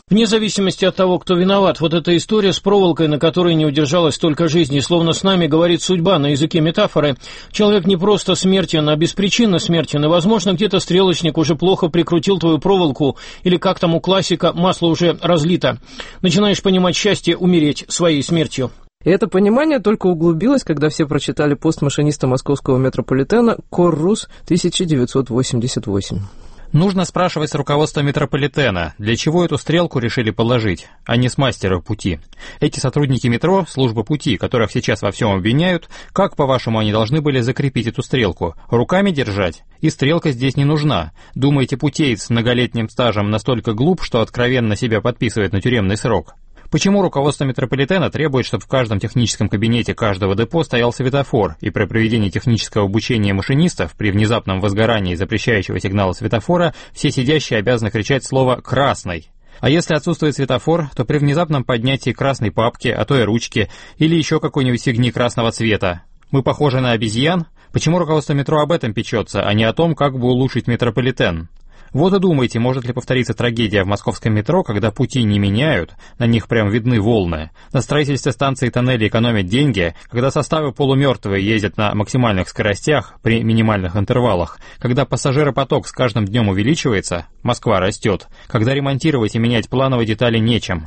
Q: Вне зависимости от того, кто виноват, вот эта история с проволокой, на которой не удержалась столько жизни, словно с нами говорит судьба на языке метафоры. Человек не просто смертен, а беспричинно смертен, и, возможно, где-то стрелочник уже плохо прикрутил твою проволоку, или, как там у классика, масло уже разлито. Начинаешь понимать счастье умереть своей смертью.
L: И это понимание только углубилось, когда все прочитали пост машиниста московского метрополитена «Коррус 1988».
O: Нужно спрашивать с руководства метрополитена, для чего эту стрелку решили положить, а не с мастера пути. Эти сотрудники метро, службы пути, которых сейчас во всем обвиняют, как, по-вашему, они должны были закрепить эту стрелку? Руками держать? И стрелка здесь не нужна. Думаете, путеец с многолетним стажем настолько глуп, что откровенно себя подписывает на тюремный срок? Почему руководство метрополитена требует, чтобы в каждом техническом кабинете каждого депо стоял светофор, и при проведении технического обучения машинистов при внезапном возгорании запрещающего сигнала светофора все сидящие обязаны кричать слово «красный»? А если отсутствует светофор, то при внезапном поднятии красной папки, а то и ручки, или еще какой-нибудь фигни красного цвета, мы похожи на обезьян? Почему руководство метро об этом печется, а не о том, как бы улучшить метрополитен? Вот и думайте, может ли повториться трагедия в московском метро, когда пути не меняют, на них прям видны волны, на строительстве станций и тоннелей экономят деньги, когда составы полумертвые ездят на максимальных скоростях при минимальных интервалах, когда пассажиропоток с каждым днем увеличивается, Москва растет, когда ремонтировать и менять плановые детали нечем.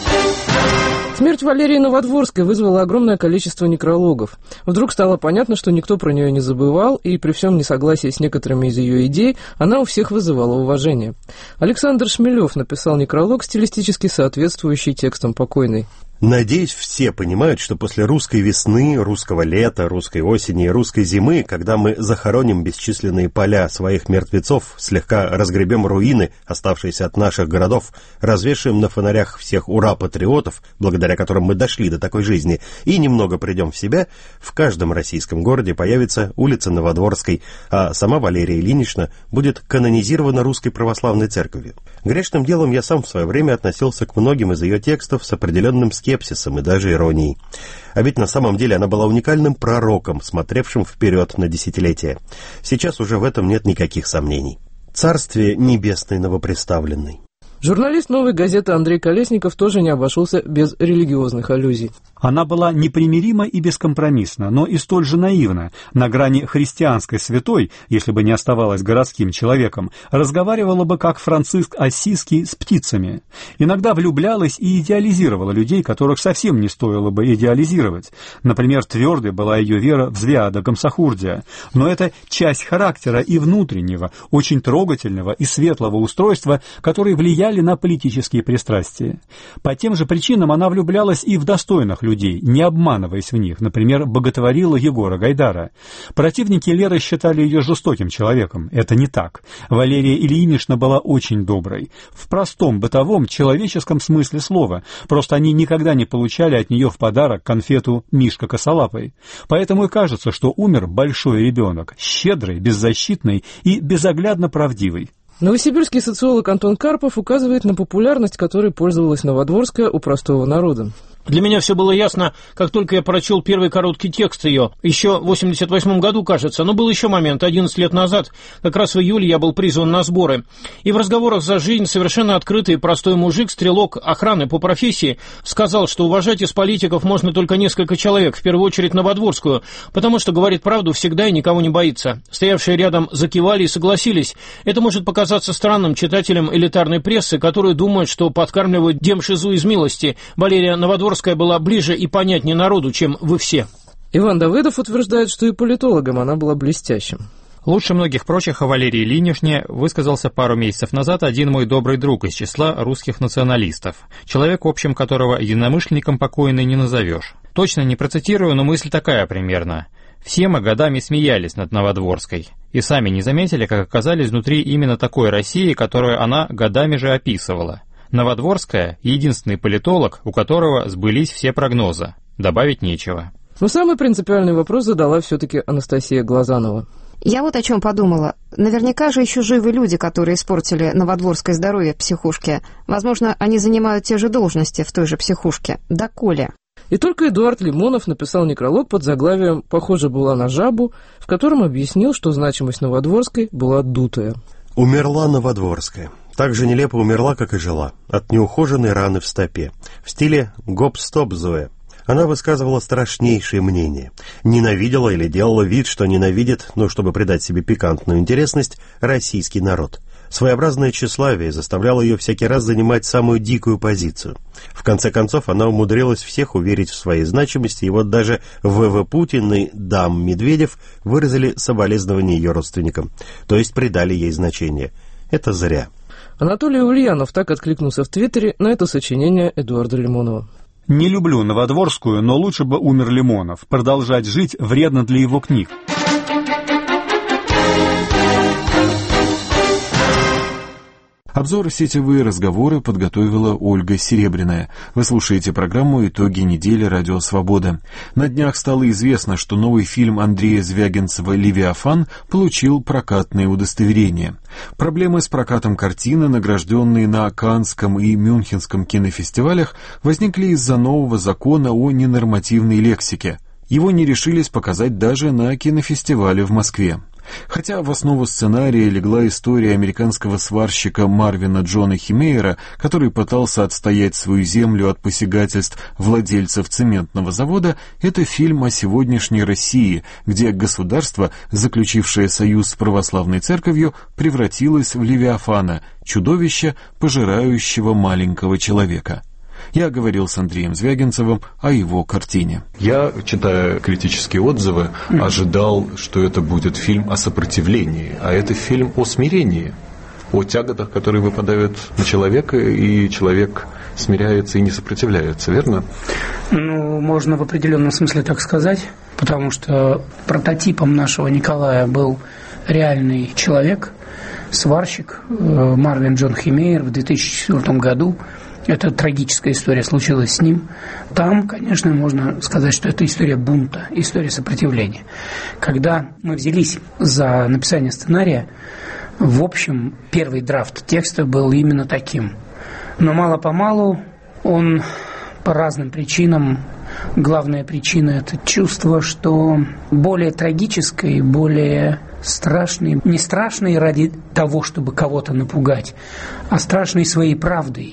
L: Смерть Валерии Новодворской вызвала огромное количество некрологов. Вдруг стало понятно, что никто про нее не забывал, и при всем несогласии с некоторыми из ее идей, она у всех вызывала уважение. Александр Шмелев написал некролог, стилистически соответствующий текстам покойной.
G: Надеюсь, все понимают, что после русской весны, русского лета, русской осени и русской зимы, когда мы захороним бесчисленные поля своих мертвецов, слегка разгребем руины, оставшиеся от наших городов, развешаем на фонарях всех ура-патриотов, благодаря которым мы дошли до такой жизни, и немного придем в себя, в каждом российском городе появится улица Новодворской, а сама Валерия Ильинична будет канонизирована Русской Православной Церковью. Грешным делом я сам в свое время относился к многим из ее текстов с определенным скепсисом и даже иронией. А ведь на самом деле она была уникальным пророком, смотревшим вперед на десятилетия. Сейчас уже в этом нет никаких сомнений. Царствие небесное новопреставленный.
L: Журналист «Новой газеты» Андрей Колесников тоже не обошелся без религиозных аллюзий.
P: Она была непримирима и бескомпромиссна, но и столь же наивна, на грани христианской святой, если бы не оставалась городским человеком, разговаривала бы как Франциск Ассизский с птицами. Иногда влюблялась и идеализировала людей, которых совсем не стоило бы идеализировать. Например, твердой была ее вера в Звиада Гамсахурдия. Но это часть характера и внутреннего, очень трогательного и светлого устройства, которые влияли на политические пристрастия. По тем же причинам она влюблялась и в достойных людей, не обманываясь в них, например, боготворила Егора Гайдара. Противники Леры считали ее жестоким человеком. Это не так. Валерия Ильинична была очень доброй. В простом, бытовом, человеческом смысле слова. Просто они никогда не получали от нее в подарок конфету Мишка Косолапый. Поэтому и кажется, что умер большой ребенок, щедрый, беззащитный и безоглядно правдивый.
L: Новосибирский социолог Антон Карпов указывает на популярность, которой пользовалась Новодворская у простого народа.
Q: Для меня все было ясно, как только я прочел первый короткий текст ее. Еще в 88 году, кажется, но был еще момент, 11 лет назад, как раз в июле я был призван на сборы. И в разговорах за жизнь совершенно открытый и простой мужик, стрелок охраны по профессии, сказал, что уважать из политиков можно только несколько человек, в первую очередь Новодворскую, потому что говорит правду всегда и никого не боится. Стоявшие рядом закивали и согласились. Это может показаться странным читателям элитарной прессы, которые думают, что подкармливают демшизу из милости. Валерия Новодворская была ближе и понятнее народу, чем вы все.
L: Иван Давыдов утверждает, что и политологом она была блестящим.
O: Лучше многих прочих о Валерии Ильиничне высказался пару месяцев назад один мой добрый друг из числа русских националистов, человек, в общем, которого единомышленником покойной не назовешь. Точно не процитирую, но мысль такая примерно. Все мы годами смеялись над Новодворской и сами не заметили, как оказались внутри именно такой России, которую она годами же описывала. Новодворская — единственный политолог, у которого сбылись все прогнозы. Добавить нечего.
L: Но самый принципиальный вопрос задала все-таки Анастасия Глазанова.
M: Я вот о чем подумала. Наверняка же еще живы люди, которые испортили Новодворское здоровье в психушке. Возможно, они занимают те же должности в той же психушке. Доколе?
L: И только Эдуард Лимонов написал некролог под заглавием «Похоже была на жабу», в котором объяснил, что значимость Новодворской была дутая.
G: Умерла Новодворская. Так же нелепо умерла, как и жила, от неухоженной раны в стопе, в стиле «гоп-стоп, Зоя». Она высказывала страшнейшие мнения. Ненавидела или делала вид, что ненавидит, чтобы придать себе пикантную интересность, российский народ. Своеобразное тщеславие заставляло ее всякий раз занимать самую дикую позицию. В конце концов, она умудрилась всех уверить в своей значимости, и вот даже В.В. Путин и дам Медведев выразили соболезнования ее родственникам, то есть придали ей значение. Это зря.
L: Анатолий Ульянов так откликнулся в Твиттере на это сочинение Эдуарда Лимонова.
P: Не люблю Новодворскую, но лучше бы умер Лимонов. Продолжать жить вредно для его книг.
A: Обзор «Сетевые разговоры» подготовила Ольга Серебряная. Вы слушаете программу «Итоги недели. Радио Свобода». На днях стало известно, что новый фильм Андрея Звягинцева «Левиафан» получил прокатное удостоверение. Проблемы с прокатом картины, награжденные на Каннском и Мюнхенском кинофестивалях, возникли из-за нового закона о ненормативной лексике. Его не решились показать даже на кинофестивале в Москве. Хотя в основу сценария легла история американского сварщика Марвина Джона Химейера, который пытался отстоять свою землю от посягательств владельцев цементного завода, это фильм о сегодняшней России, где государство, заключившее союз с православной церковью, превратилось в Левиафана, чудовище, пожирающего маленького человека. Я говорил с Андреем Звягинцевым о его картине.
R: Я, читая критические отзывы, ожидал, что это будет фильм о сопротивлении, а это фильм о смирении, о тяготах, которые выпадают на человека, и человек смиряется и не сопротивляется, верно?
D: Можно в определенном смысле так сказать, потому что прототипом нашего Николая был реальный человек, сварщик Марвин Джон Химейер в 2004 году. Это трагическая история случилась с ним. Там, конечно, можно сказать, что это история бунта, история сопротивления. Когда мы взялись за написание сценария, в общем, первый драфт текста был именно таким. Но мало-помалу он по разным причинам, главная причина – это чувство, что более трагической, более страшной, не страшной ради того, чтобы кого-то напугать, а страшной своей правдой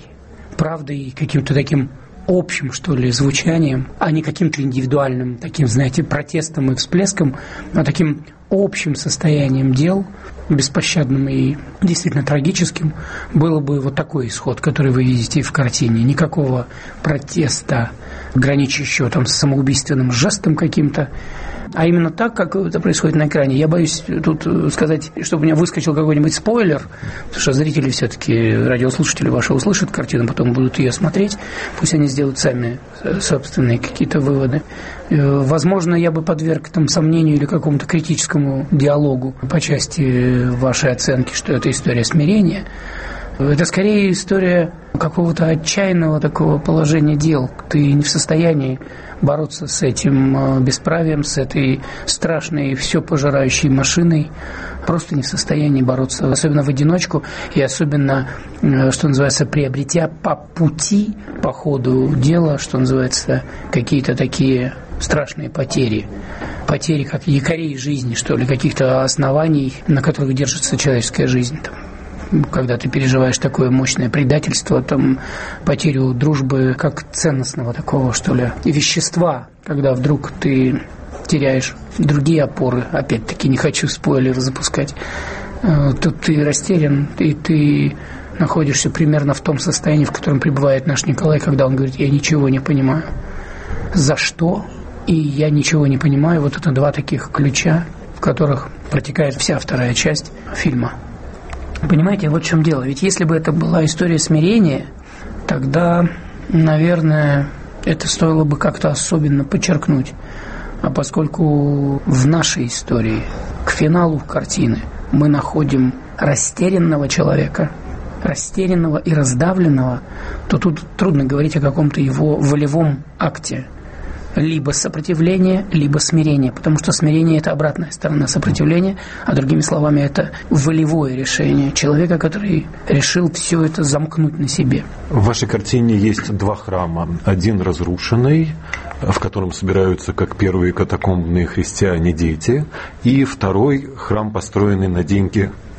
D: каким-то таким общим, что ли, звучанием, а не каким-то индивидуальным, таким, знаете, протестом и всплеском, а таким общим состоянием дел, беспощадным и действительно трагическим, было бы вот такой исход, который вы видите в картине. Никакого протеста, граничащего там с самоубийственным жестом каким-то, а именно так, как это происходит на экране. Я боюсь тут сказать, чтобы у меня выскочил какой-нибудь спойлер, потому что зрители все-таки, радиослушатели ваши услышат картину, потом будут ее смотреть, пусть они сделают сами собственные какие-то выводы. Возможно, я бы подверг там сомнению или какому-то критическому диалогу по части вашей оценки, что это история смирения. Это скорее история какого-то отчаянного такого положения дел. Ты не в состоянии бороться с этим бесправием, с этой страшной все пожирающей машиной. Просто не в состоянии бороться, особенно в одиночку, и особенно, что называется, приобретя по пути, по ходу дела, что называется, какие-то такие страшные потери. Потери как якорей жизни, что ли, каких-то оснований, на которых держится человеческая жизнь. Когда ты переживаешь такое мощное предательство, там, потерю дружбы как ценностного такого, что ли, вещества, когда вдруг ты теряешь другие опоры, опять-таки не хочу спойлер запускать, тут ты растерян, и ты находишься примерно в том состоянии, в котором пребывает наш Николай, когда он говорит: я ничего не понимаю. За что? И я ничего не понимаю. Вот это два таких ключа, в которых протекает вся вторая часть фильма. Понимаете, вот в чем дело. Ведь если бы это была история смирения, тогда, наверное, это стоило бы как-то особенно подчеркнуть. А поскольку в нашей истории к финалу картины мы находим растерянного человека, растерянного и раздавленного, то тут трудно говорить о каком-то его волевом акте. Либо сопротивление, либо смирение, потому что смирение – это обратная сторона сопротивления, а другими словами, это волевое решение человека, который решил все это замкнуть на себе.
R: В вашей картине есть два храма. Один разрушенный, в котором собираются как первые катакомбные христиане дети, и второй храм, построенный на деньги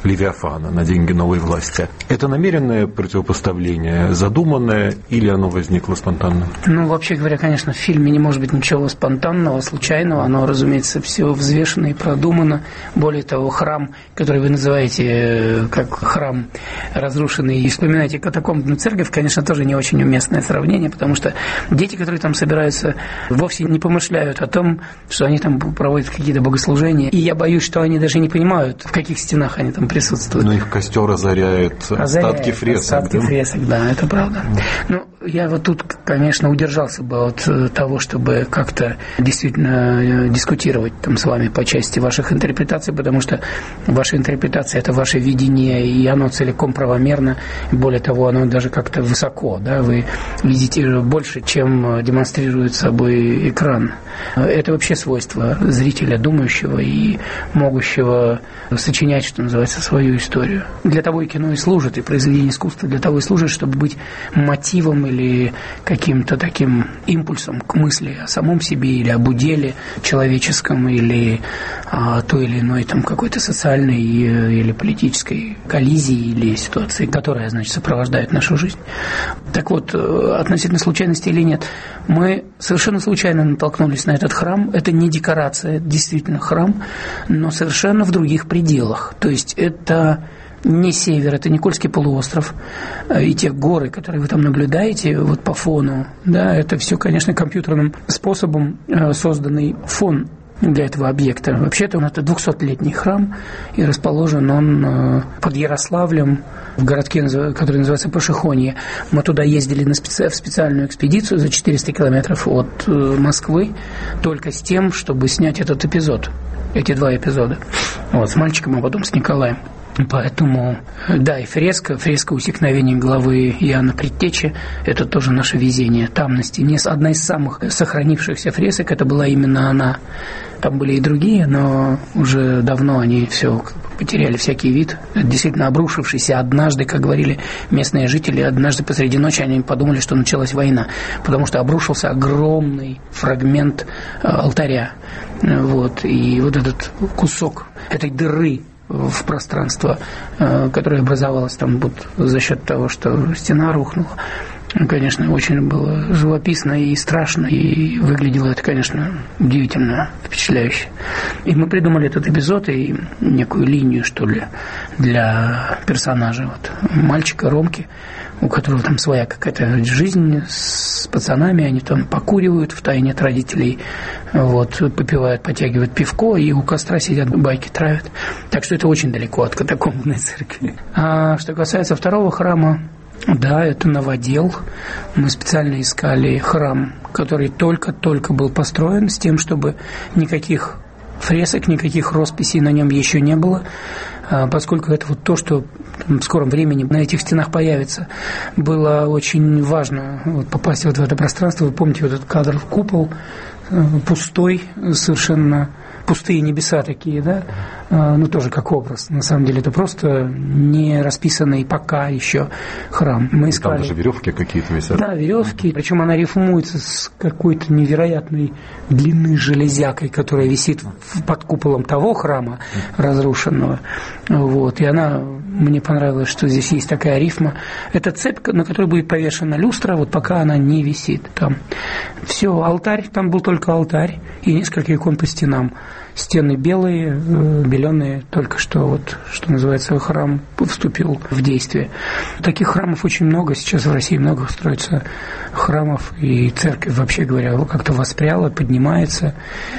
R: Левиафана на деньги новой власти. Это намеренное противопоставление, задуманное, или оно возникло спонтанно?
D: Ну, вообще говоря, конечно, в фильме не может быть ничего спонтанного, случайного. Оно, разумеется, все взвешено и продумано. Более того, храм, который вы называете как храм разрушенный, и вспоминаете катакомбную церковь, конечно, тоже не очень уместное сравнение, потому что дети, которые там собираются, вовсе не помышляют о том, что они там проводят какие-то богослужения. И я боюсь, что они даже не понимают, в каких стенах они там присутствуют.
R: Но их костер озаряет остатки фресок.
D: Остатки фресок, да, это правда. Ну, я вот тут, конечно, удержался бы от того, чтобы как-то действительно дискутировать там с вами по части ваших интерпретаций, потому что ваша интерпретация – это ваше видение, и оно целиком правомерно. Более того, оно даже как-то высоко, да, вы видите больше, чем демонстрирует собой экран. Это вообще свойство зрителя, думающего и могущего сочинять, что называется, свою историю. Для того и кино и служит, и произведение искусства для того и служит, чтобы быть мотивом или каким-то таким импульсом к мысли о самом себе или об уделе человеческом, или о той или иной там какой-то социальной или политической коллизии или ситуации, которая, значит, сопровождает нашу жизнь. Так вот, относительно случайности или нет, мы совершенно случайно натолкнулись на этот храм. Это не декорация, это действительно храм, но совершенно в других пределах. То есть это не север, это Никольский полуостров, и те горы, которые вы там наблюдаете вот по фону, да, это все, конечно, компьютерным способом созданный фон для этого объекта. Вообще-то это 200-летний храм, и расположен он под Ярославлем, в городке, который называется Пашихонье. Мы туда ездили в специальную экспедицию за 400 километров от Москвы, только с тем, чтобы снять этот эпизод, эти два эпизода. Вот, с мальчиком, а потом с Николаем. Поэтому, да, и фреска усекновения головы Иоанна Предтечи – это тоже наше везение. Там на стене одна из самых сохранившихся фресок, это была именно она. Там были и другие, но уже давно они все потеряли всякий вид. Действительно обрушившийся однажды, как говорили местные жители, однажды посреди ночи они подумали, что началась война, потому что обрушился огромный фрагмент алтаря. Вот. И вот этот кусок этой дыры в пространство, которое образовалось там вот за счет того, что стена рухнула. Конечно, очень было живописно и страшно, и выглядело это, конечно, удивительно, впечатляюще. И мы придумали этот эпизод и некую линию, что ли, для персонажа. Вот, мальчика Ромки, у которого там своя какая-то жизнь с пацанами, они там покуривают втайне от родителей, вот, попивают, потягивают пивко, и у костра сидят, байки травят. Так что это очень далеко от катакомбной церкви. А что касается второго храма, да, это новодел. Мы специально искали храм, который только-только был построен, с тем, чтобы никаких фресок, никаких росписей на нем еще не было, поскольку это вот то, что в скором времени на этих стенах появится. Было очень важно вот попасть вот в это пространство. Вы помните вот этот кадр в купол, пустой, совершенно пустые небеса такие, да, ну тоже как образ. На самом деле это просто не расписанный пока еще храм. Мы искали... Там
R: даже веревки какие-то висят.
D: Да, веревки. Причем она рифмуется с какой-то невероятной длины железякой, которая висит под куполом того храма разрушенного. Вот. И она, мне понравилось, что здесь есть такая рифма. Это цепь, на которой будет повешена люстра, вот пока она не висит там. Все, алтарь, там был только алтарь и несколько икон по стенам. Стены белые, беленые, только что, вот, что называется, храм вступил в действие. Таких храмов очень много, сейчас в России много строится храмов, и церковь, вообще говоря, как-то воспряла, поднимается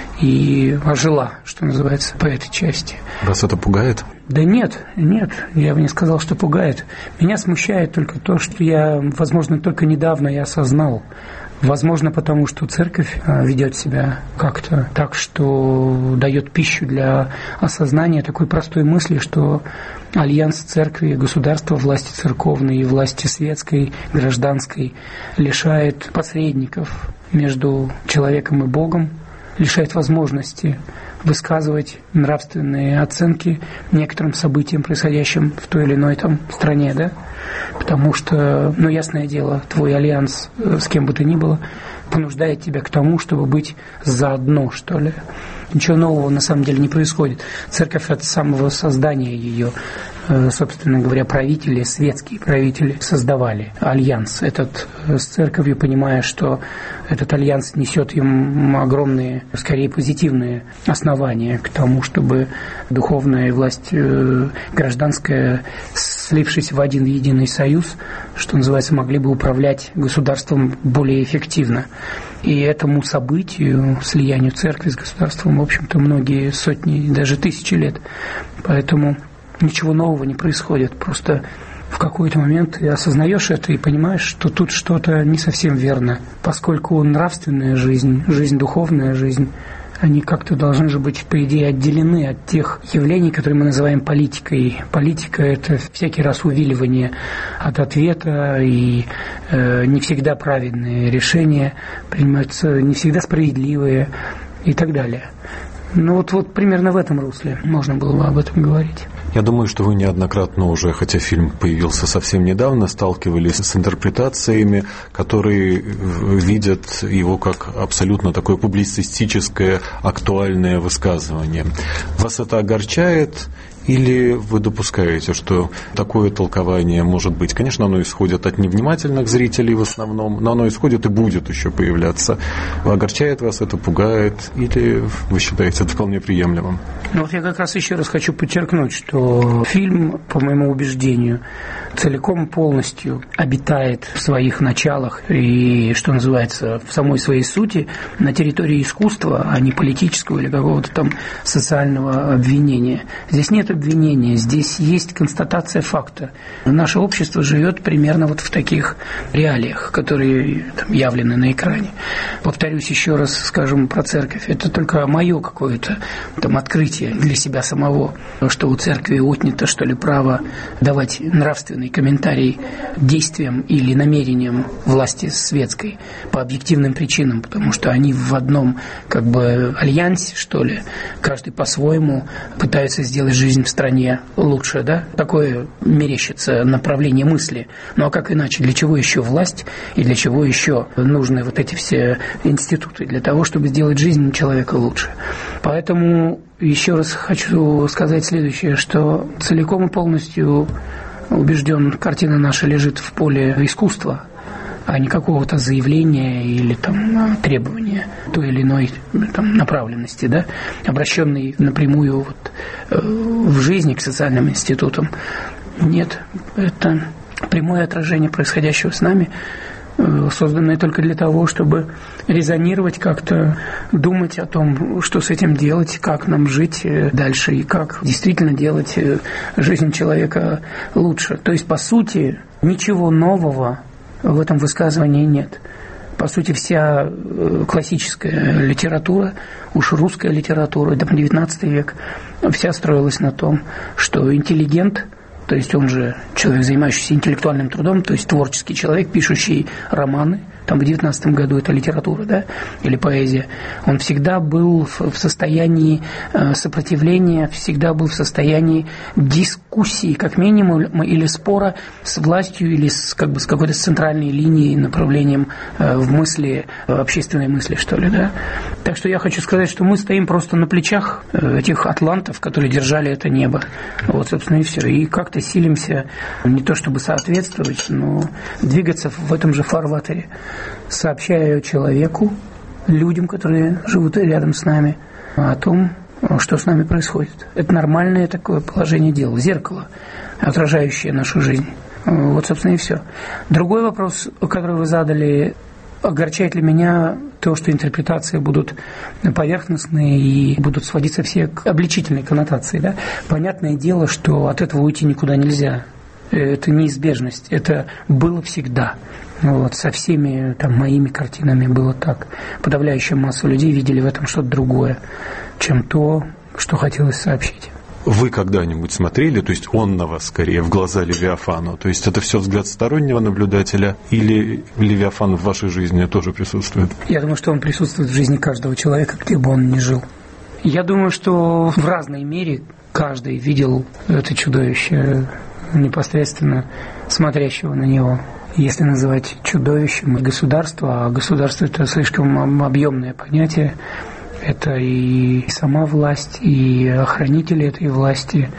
D: и ожила, что называется, по этой части.
R: Вас это пугает?
D: Да нет, я бы не сказал, что пугает. Меня смущает только то, что я, возможно, только недавно я осознал. Возможно, потому что церковь ведет себя как-то так, что дает пищу для осознания такой простой мысли, что альянс церкви, государства, власти церковной и власти светской, гражданской лишает посредников между человеком и Богом, лишает возможности высказывать нравственные оценки некоторым событиям, происходящим в той или иной там стране, да? Потому что, ну, ясное дело, твой альянс с кем бы то ни было понуждает тебя к тому, чтобы быть заодно, что ли. Ничего нового на самом деле не происходит. Церковь от самого создания ее собственно говоря, правители, светские правители создавали альянс этот с церковью, понимая, что этот альянс несет им огромные, скорее позитивные основания к тому, чтобы духовная власть гражданская, слившись в один единый союз, что называется, могли бы управлять государством более эффективно. И этому событию, слиянию церкви с государством, в общем-то, многие сотни, даже тысячи лет. Поэтому ничего нового не происходит. Просто в какой-то момент ты осознаешь это и понимаешь, что тут что-то не совсем верно, поскольку нравственная жизнь, духовная жизнь, они как-то должны же быть, по идее, отделены от тех явлений, которые мы называем политикой. Политика – это всякий раз увиливание от ответа, и не всегда правильные решения принимаются, не всегда справедливые и так далее. Ну вот примерно в этом русле можно было бы об этом говорить.
R: Я думаю, что вы неоднократно уже, хотя фильм появился совсем недавно, сталкивались с интерпретациями, которые видят его как абсолютно такое публицистическое, актуальное высказывание. Вас это огорчает? Или вы допускаете, что такое толкование может быть? Конечно, оно исходит от невнимательных зрителей в основном, но оно исходит и будет еще появляться. Огорчает вас это, пугает? Или вы считаете это вполне приемлемым?
D: Ну вот я как раз еще раз хочу подчеркнуть, что фильм, по моему убеждению, целиком полностью обитает в своих началах и, что называется, в самой своей сути на территории искусства, а не политического или какого-то там социального обвинения. Здесь нет обвинения, здесь есть констатация факта. Наше общество живет примерно вот в таких реалиях, которые там явлены на экране. Повторюсь еще раз, скажем, про церковь. Это только мое какое-то там открытие для себя самого, что у церкви отнято, что ли, право давать нравственный комментарий действиям или намерениям власти светской по объективным причинам, потому что они в одном как бы альянсе, что ли, каждый по-своему пытаются сделать жизнь в стране лучше, да? Такое мерещится направление мысли. Ну а как иначе? Для чего еще власть и для чего еще нужны вот эти все институты? Для того, чтобы сделать жизнь человека лучше. Поэтому еще раз хочу сказать следующее, что целиком и полностью убежден, картина наша лежит в поле искусства, а не какого-то заявления или там требования той или иной там направленности, да, обращенной напрямую вот, в жизни к социальным институтам. Нет, это прямое отражение происходящего с нами, созданное только для того, чтобы резонировать как-то, думать о том, что с этим делать, как нам жить дальше и как действительно делать жизнь человека лучше. То есть, по сути, ничего нового в этом высказывании нет. По сути, вся классическая литература, уж русская литература, это XIX век, вся строилась на том, что интеллигент, то есть он же человек, занимающийся интеллектуальным трудом, то есть творческий человек, пишущий романы, там в 19 году это литература, да, или поэзия, он всегда был в состоянии сопротивления, всегда был в состоянии дискуссии, как минимум, или спора с властью, или с какой-то центральной линией, направлением в мысли, в общественной мысли, что ли, да. Так что я хочу сказать, что мы стоим просто на плечах этих атлантов, которые держали это небо. Вот, собственно, и все. И как-то силимся не то чтобы соответствовать, но двигаться в этом же фарватере, сообщая человеку, людям, которые живут рядом с нами, о том, что с нами происходит. Это нормальное такое положение дел, зеркало, отражающее нашу жизнь. Вот, собственно, и все. Другой вопрос, который вы задали: огорчает ли меня то, что интерпретации будут поверхностные и будут сводиться все к обличительной коннотации, да? Понятное дело, что от этого уйти никуда нельзя. Это неизбежность. Это было всегда. Вот, со всеми там моими картинами было так. Подавляющая масса людей видели в этом что-то другое, чем то, что хотелось сообщить.
R: Вы когда-нибудь смотрели, то есть он на вас скорее, в глаза Левиафану? То есть это все взгляд стороннего наблюдателя, или Левиафан в вашей жизни тоже присутствует?
D: Я думаю, что он присутствует в жизни каждого человека, где бы он ни жил. Я думаю, что в разной мере каждый видел это чудовище, непосредственно смотрящего на него. Если называть чудовищем государство, а государство – это слишком объемное понятие, это и сама власть, и охранители этой власти,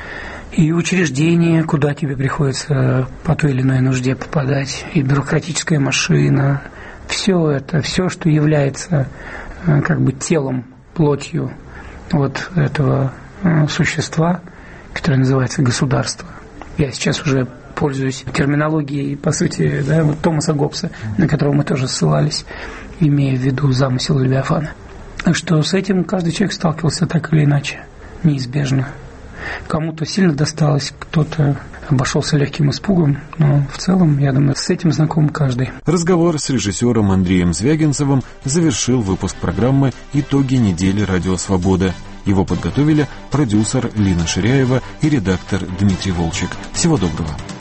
D: и учреждения, куда тебе приходится по той или иной нужде попадать, и бюрократическая машина. Все это, все, что является как бы телом, плотью вот этого существа, которое называется государство. Я сейчас уже пользуюсь терминологией, по сути, да, вот Томаса Гоббса, на которого мы тоже ссылались, имея в виду замысел Левиафана. Что с этим каждый человек сталкивался так или иначе, неизбежно. Кому-то сильно досталось, кто-то обошелся легким испугом, но в целом, я думаю, с этим знаком каждый.
A: Разговор с режиссером Андреем Звягинцевым завершил выпуск программы «Итоги недели Радио Свобода». Его подготовили продюсер Лина Ширяева и редактор Дмитрий Волчек. Всего доброго.